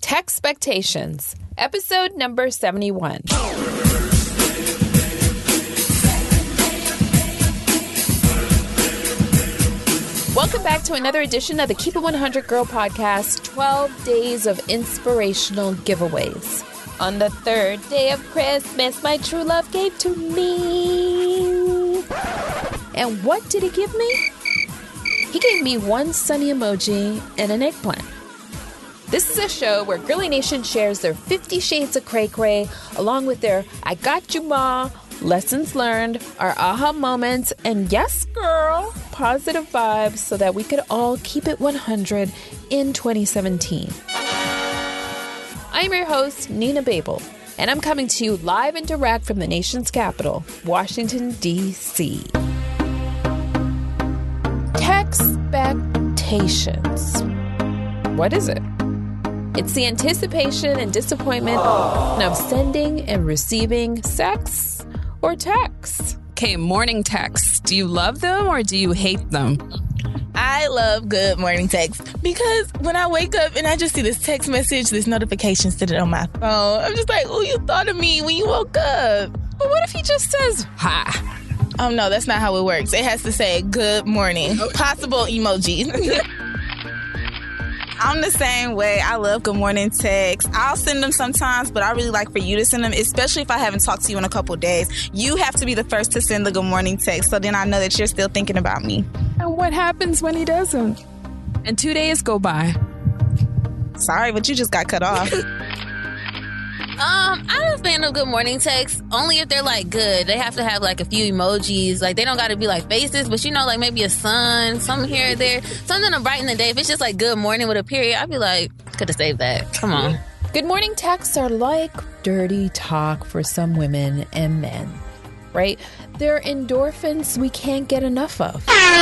Texpectations, episode number 71. Welcome back to another edition of the Keep It 100 Girl podcast, 12 days of inspirational giveaways. On the third day of Christmas, my true love gave to me. And what did he give me? He gave me one sunny emoji and an eggplant. This is a show where Girly Nation shares their 50 Shades of Cray Cray, along with their I Got You Ma, lessons learned, our aha moments, and yes, girl, positive vibes so that we could all keep it 100 in 2017. I'm your host, Nina Babel, and I'm coming to you live and direct from the nation's capital, Washington, D.C. Texpectations. What is it? It's the anticipation and disappointment of sending and receiving sex or texts. Okay, morning texts. Do you love them or do you hate them? I love good morning texts because when I wake up and I just see this text message, this notification sitting on my phone, I'm just like, oh, you thought of me when you woke up. But what if he just says, hi? Oh, no, that's not how it works. It has to say good morning. Possible emoji. I'm the same way. I love good morning texts. I'll send them sometimes, but I really like for you to send them, especially if I haven't talked to you in a couple of days. You have to be the first to send the good morning text, so then I know that you're still thinking about me. And what happens when he doesn't? And 2 days go by. Sorry, but you just got cut off. I'm a fan of good morning texts, only if they're, like, good. They have to have, like, a few emojis. Like, they don't got to be, like, faces, but, you know, like, maybe a sun, something here or there. Something to brighten the day. If it's just, like, good morning with a period, I'd be like, could have saved that. Come on. Good morning texts are like dirty talk for some women and men, right? They're endorphins we can't get enough of.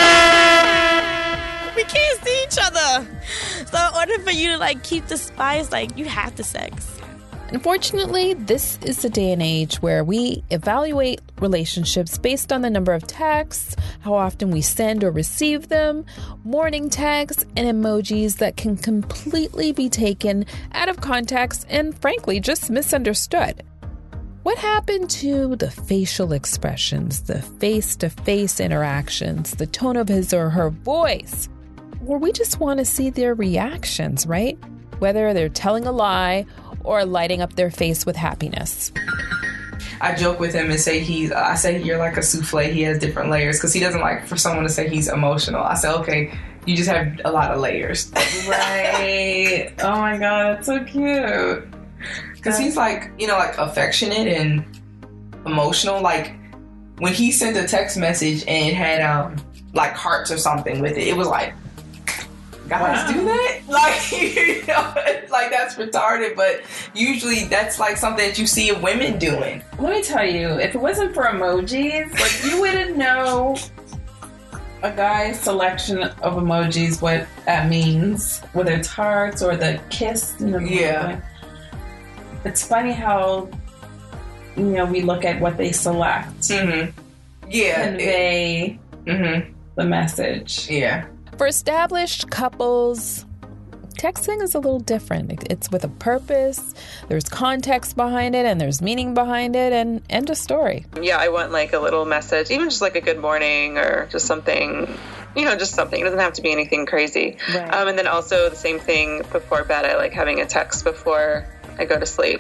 We can't see each other. So in order for you to, like, keep the spice, like, you have to sex. Unfortunately, this is a day and age where we evaluate relationships based on the number of texts, how often we send or receive them, morning texts, and emojis that can completely be taken out of context and, frankly, just misunderstood. What happened to the facial expressions, the face-to-face interactions, the tone of his or her voice? Where we just want to see their reactions, right? Whether they're telling a lie or lighting up their face with happiness. I joke with him and say I say you're like a souffle. He has different layers because he doesn't like for someone to say he's emotional. I say, okay, you just have a lot of layers. Right. Oh my God, that's so cute. Because he's like, you know, like affectionate and emotional. Like when he sent a text message and it had like hearts or something with it, it was like, guys do that? Like, you know, like that's retarded, but usually that's like something that you see women doing. Let me tell you, if it wasn't for emojis, like you wouldn't know a guy's selection of emojis, what that means, whether it's hearts or the kiss, you know. Yeah. It's funny how, you know, we look at what they select. Mm-hmm. Yeah. Convey the message. Yeah. For established couples, texting is a little different. It's with a purpose, there's context behind it, and there's meaning behind it, and end of story. Yeah, I want like a little message, even just like a good morning or just something, you know, just something. It doesn't have to be anything crazy. Right. And then also the same thing before bed. I like having a text before I go to sleep.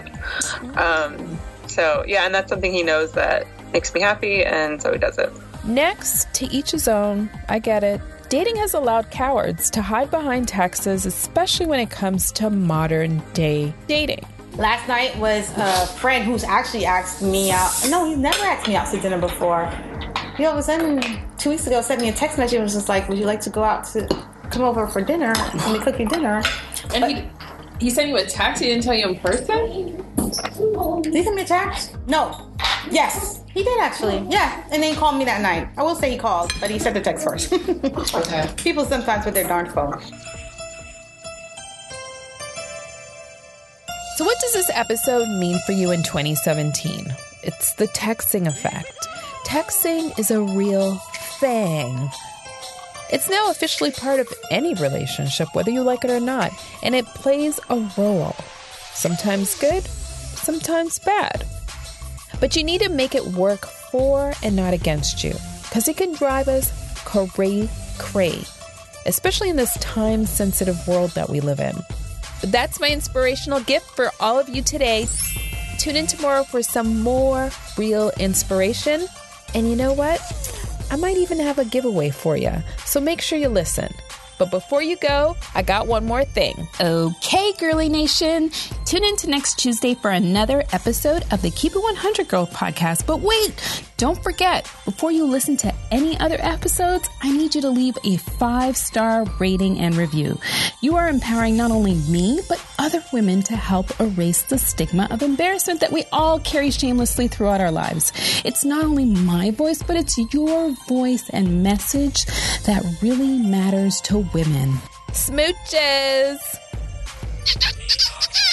So, yeah, and that's something he knows that makes me happy, and so he does it. Next, to each his own. I get it. Dating has allowed cowards to hide behind texts, especially when it comes to modern day dating. Last night was a friend who's actually asked me out. No, he's never asked me out to dinner before. He all of a sudden, 2 weeks ago, sent me a text message and was just like, would you like to go out to come over for dinner? Let me cook you dinner. And he sent you a text? He didn't tell you in person? Did he send me a text? No. Yes. He did actually. Yeah. And then he called me that night. I will say he called, but he sent the text first. Okay. People sometimes with their darn phone. So what does this episode mean for you in 2017? It's the texting effect. Texting is a real thing. It's now officially part of any relationship, whether you like it or not, and it plays a role. Sometimes good, sometimes bad. But you need to make it work for and not against you, because it can drive us cray, especially in this time-sensitive world that we live in. But that's my inspirational gift for all of you today. Tune in tomorrow for some more real inspiration. And you know what? I might even have a giveaway for you, so make sure you listen. But before you go, I got one more thing. Okay, Girly Nation. Tune in to next Tuesday for another episode of the Keep It 100 Girl podcast. But wait, don't forget, before you listen to any other episodes, I need you to leave a 5-star rating and review. You are empowering not only me, but other women to help erase the stigma of embarrassment that we all carry shamelessly throughout our lives. It's not only my voice, but it's your voice and message that really matters to women. Smooches!